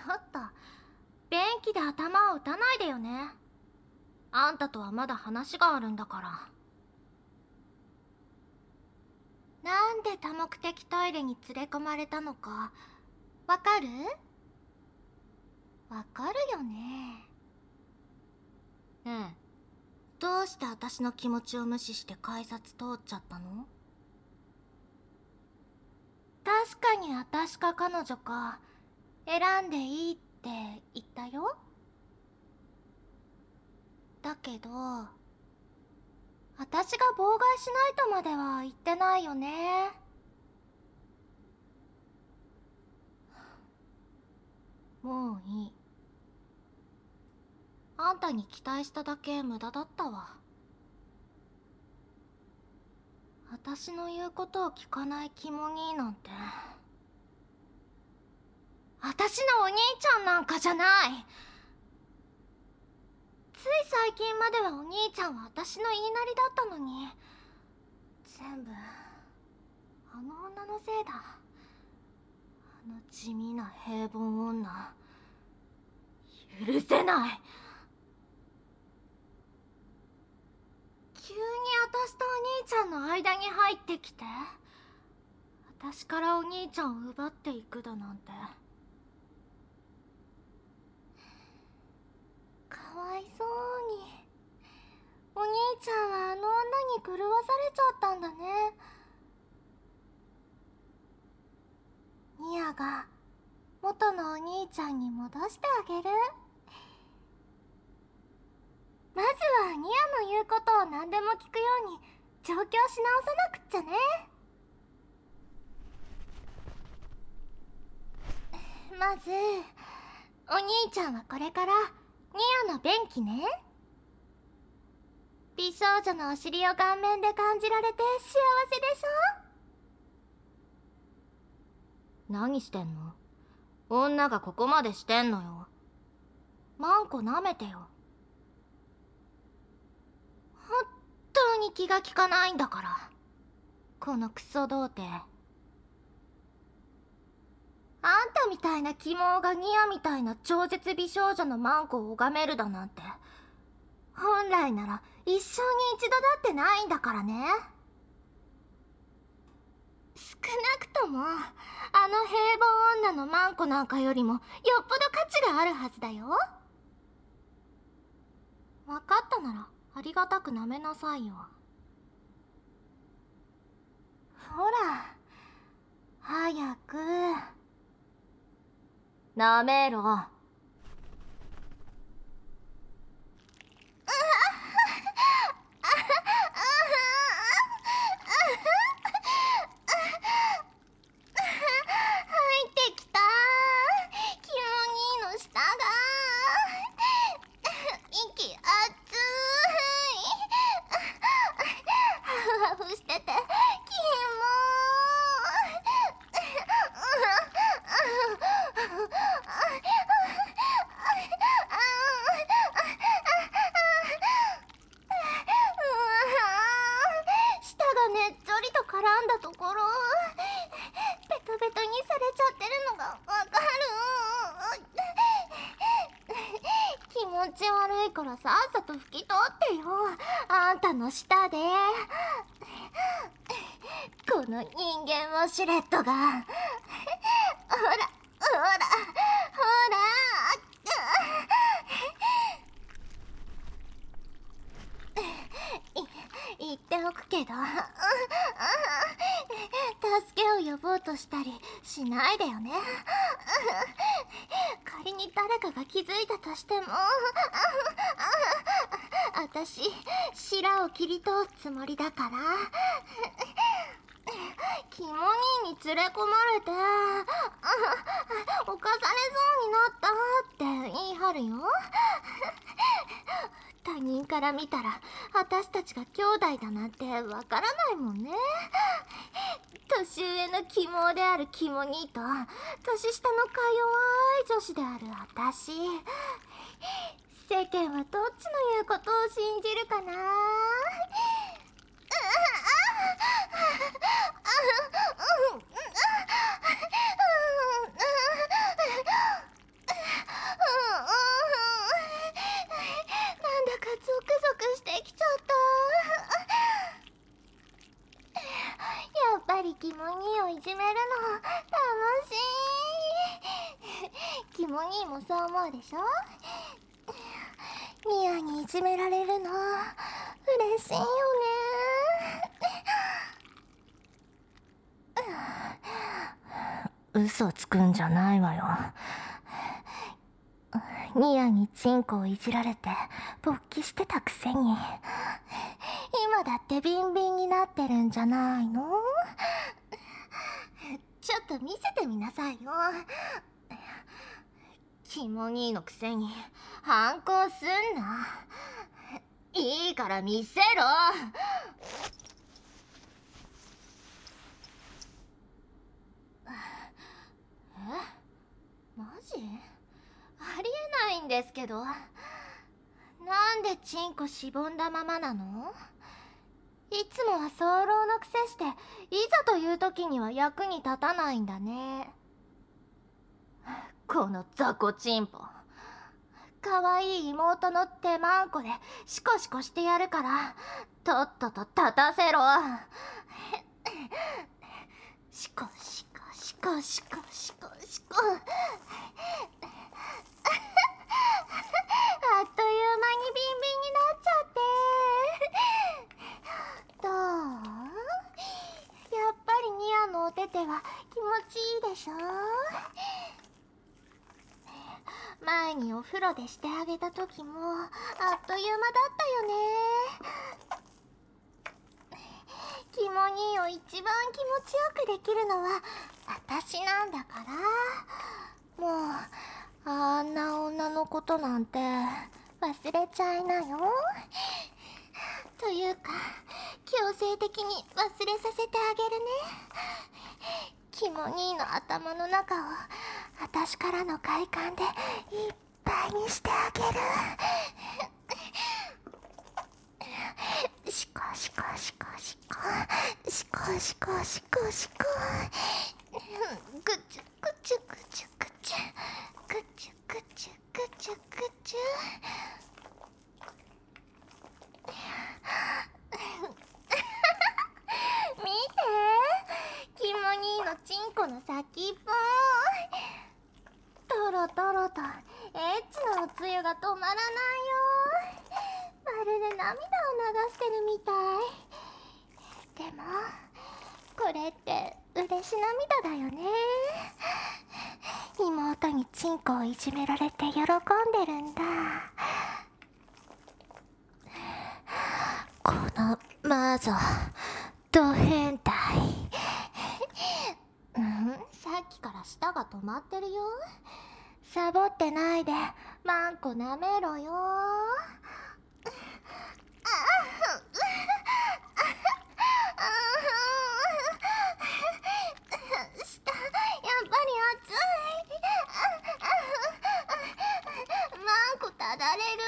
と、便器で頭を打たないでよね。あんたとはまだ話があるんだから。なんで多目的トイレに連れ込まれたのか、わかる？わかるよね。ええ。どうして私の気持ちを無視して改札通っちゃったの？確かに私か彼女か選んでいいって言ったよ。だけど私が妨害しないとまでは言ってないよね。もういい。あんたに期待しただけ無駄だったわ。私の言うことを聞かないキモ兄なんて、私のお兄ちゃんなんかじゃない。つい最近まではお兄ちゃんは私の言いなりだったのに、全部あの女のせいだ。あの地味な平凡女、許せない。急に私とお兄ちゃんの間に入ってきて、私からお兄ちゃんを奪っていくだなんて。かわいそうに。お兄ちゃんはあの女に狂わされちゃったんだね。ニアが元のお兄ちゃんに戻してあげる。まずはニアの言うことを何でも聞くように調教し直さなくっちゃね。まずお兄ちゃんはこれからニアの便器ね。美少女のお尻を顔面で感じられて幸せでしょ？何してんの？女がここまでしてんのよ。マンコ舐めてよ。本当に気が利かないんだから、このクソ童貞。あんたみたいなキモがニアみたいな超絶美少女のマンコを拝めるだなんて、本来なら一生に一度だってないんだからね。少なくともあの平凡女のマンコなんかよりもよっぽど価値があるはずだよ。分かったならありがたく舐めなさいよ。ほら早く舐めろ。入ってきた。キモ兄の舌が息熱い。ハフハフしててキモ。舌がねっちょりと絡んだところベトベトにされちゃってるのがわかる。気持ち悪いからさっさと拭き取ってよ、あんたの舌で。この人間ウォシュレットが。ほらほらほら。言っておくけど、助けを呼ぼうとしたりしないでよね。仮に誰かが気づいたとしても、私白を切り通すつもりだから。キモ兄に連れ込まれて犯されそうになったって言い張るよ。他人から見たら私たちが兄弟だなんてわからないもんね。年上のキモであるキモ兄と年下のか弱い女子である私。世間はどっちの言うことを信じるかな。 いじめるの楽しい。キモ兄もそう思うでしょ。ニアにいじめられるの嬉しいよね。 嘘つくんじゃないわよ。ニアにチンコをいじられて勃起してたくせに。 今だってビンビンになってるんじゃないの？ちょっと見せてみなさいよ。キモ兄のくせに反抗すんな。いいから見せろ。マジ？ありえないんですけど。なんでチンコしぼんだままなの？いつもは早漏のくせして、いざという時には役に立たないんだね。この雑魚チンポ。かわいい妹の手まんこでシコシコしてやるから、とっとと立たせろ。シコシコシコシコシコシコ。あっという間にビンビンになっちゃって。どう？やっぱりニアのお手手は気持ちいいでしょ？前にお風呂でしてあげた時もあっという間だったよね。キモ兄を一番気持ちよくできるのは私なんだから。もうあんな女のことなんて忘れちゃいなよ。というか強制的に忘れさせてあげるね。キモ兄の頭の中を私からの快感でいっぱいにしてあげる。シコシコシコシコシコシコシコシコ。グチュグチュグチュグチュグチュグチュグチュグチュ。見て、キモ兄のチンコの先っぽ。トロトロとエッチなおつゆが止まらないよ。まるで涙を流してるみたい。でもこれって嬉し涙だよね。妹にチンコをいじめられて喜んでるんだ。このマゾド変態。さっきから舌が止まってるよ。サボってないでマンコ舐めろよ。舌やっぱり熱い。マンコただれる。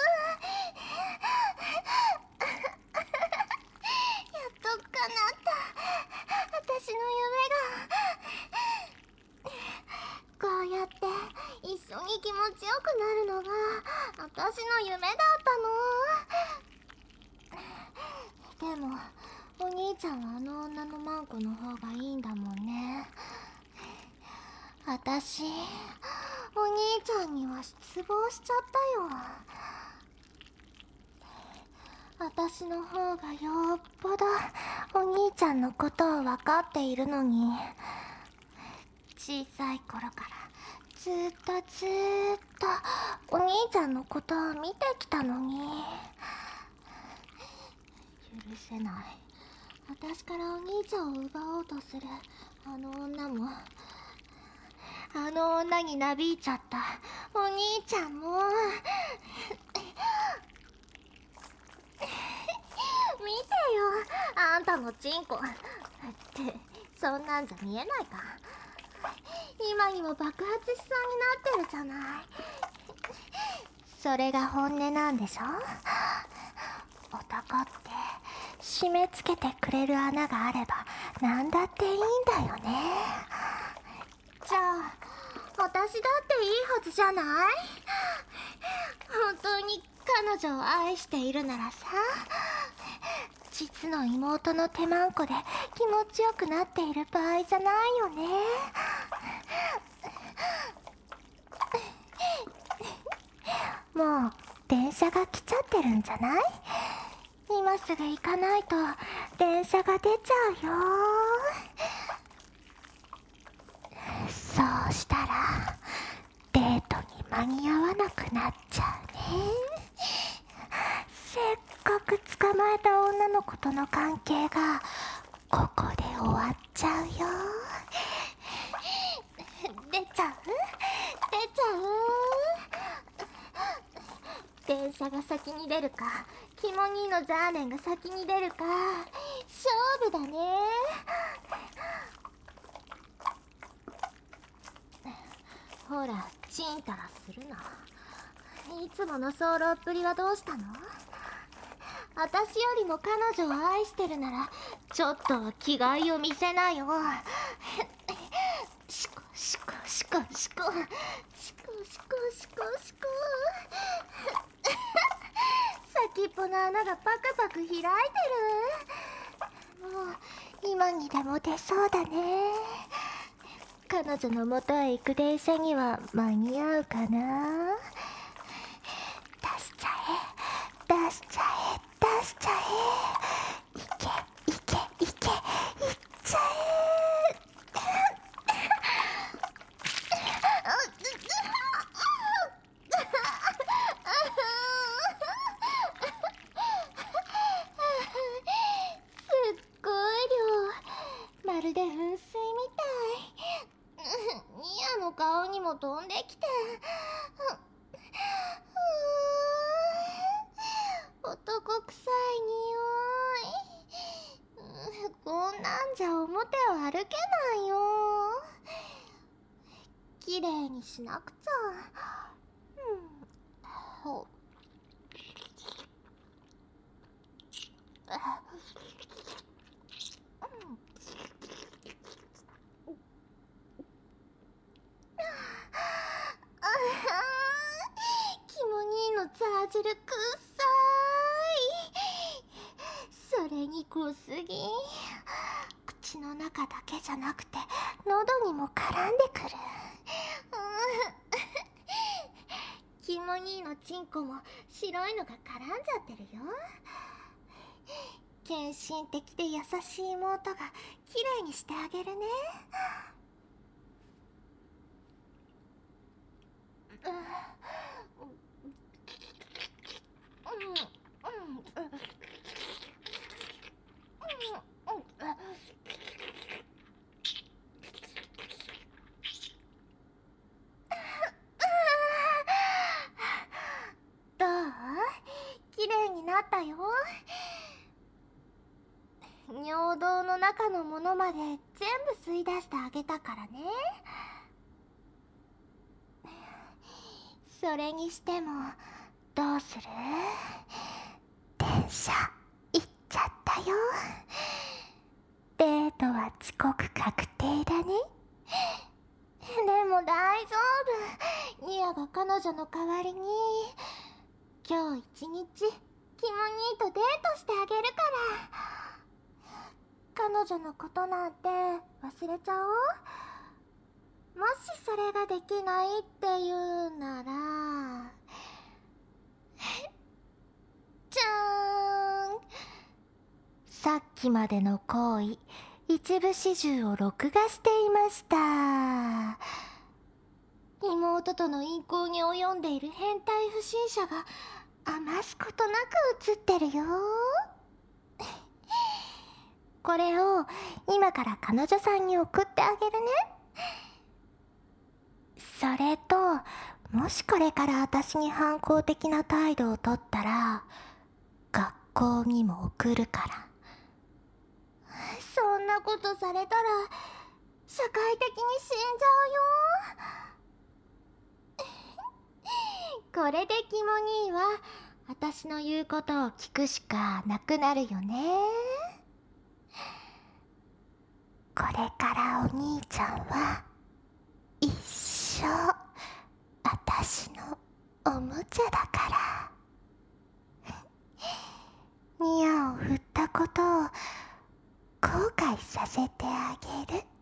やっと叶った、私の夢が。こうやって一緒に気持ちよくなるのが私の夢だったの。でもお兄ちゃんはあの女のマンコの方がいいんだもんね。私お兄ちゃんには失望しちゃったよ。私の方がよっぽどお兄ちゃんのことを分かっているのに、小さい頃からずっとお兄ちゃんのことを見てきたのに。許せない。私からお兄ちゃんを奪おうとするあの女も、あの女になびいちゃったお兄ちゃんも。見てよ、あんたのチンコってそんなんじゃ見えないか。今にも爆発しそうになってるじゃない。それが本音なんでしょ。男って締め付けてくれる穴があればなんだっていいんだよね。じゃあ私だっていいはずじゃない？本当に彼女を愛しているならさ、 実の妹の手まんこで気持ちよくなっている場合じゃないよね。もう電車が来ちゃってるんじゃない？今すぐ行かないと電車が出ちゃうよ。そうしたらデートに間に合わなくなっちゃうね。せっかく捕まえた女の子との関係がここで終わっちゃうよ。 出ちゃう？電車が先に出るか、キモ兄のザーレンが先に出るか、勝負だね。ほら、ちんたらするな。いつもの早漏っぷりはどうしたの？私よりも彼女を愛してるなら、ちょっとは気概を見せなよ。シコシコシコシコシコシコシコシコ。先っぽの穴がパクパク開いてる。 もう今にでも出そうだね。彼女の元へ行く電車には間に合うかな。出しちゃえ出しちゃえ出しちゃえ。いけいけいけいっちゃすっごい量、まるで噴水みたい。ニアの顔にも飛んできて、男臭い匂い。こんなんじゃ表を歩けないよ。きれいにしなくちゃ。キモ兄のザージルくっさい。それに濃すぎ。 口の中だけじゃなくて喉にも絡んでくる。 キモ兄のチンコも白いのが絡んじゃってるよ。献身的で優しい妹がきれいにしてあげるね。どう？きれいになったよ。尿道の中のものまで全部吸い出してあげたからね。それにしてもどうする？電車行っちゃったよ。デートは遅刻確定だね。 でも大丈夫。ニアが彼女の代わりに今日一日キモ兄とデートしてあげるから。彼女のことなんて忘れちゃおう。もしそれができないっていうならじゃーん。 さっきまでの行為一部始終を録画していました。 妹との淫行に及んでいる変態不審者が余すことなく映ってるよ。 これを今から彼女さんに送ってあげるね。それともしこれから私に反抗的な態度をとったら学校にも送るから。 そんなことされたら社会的に死んじゃうよ。これでキモ兄は私の言うことを聞くしかなくなるよね。 これからお兄ちゃんは一生私のおもちゃだから。ニアを振ったこと解させてあげる。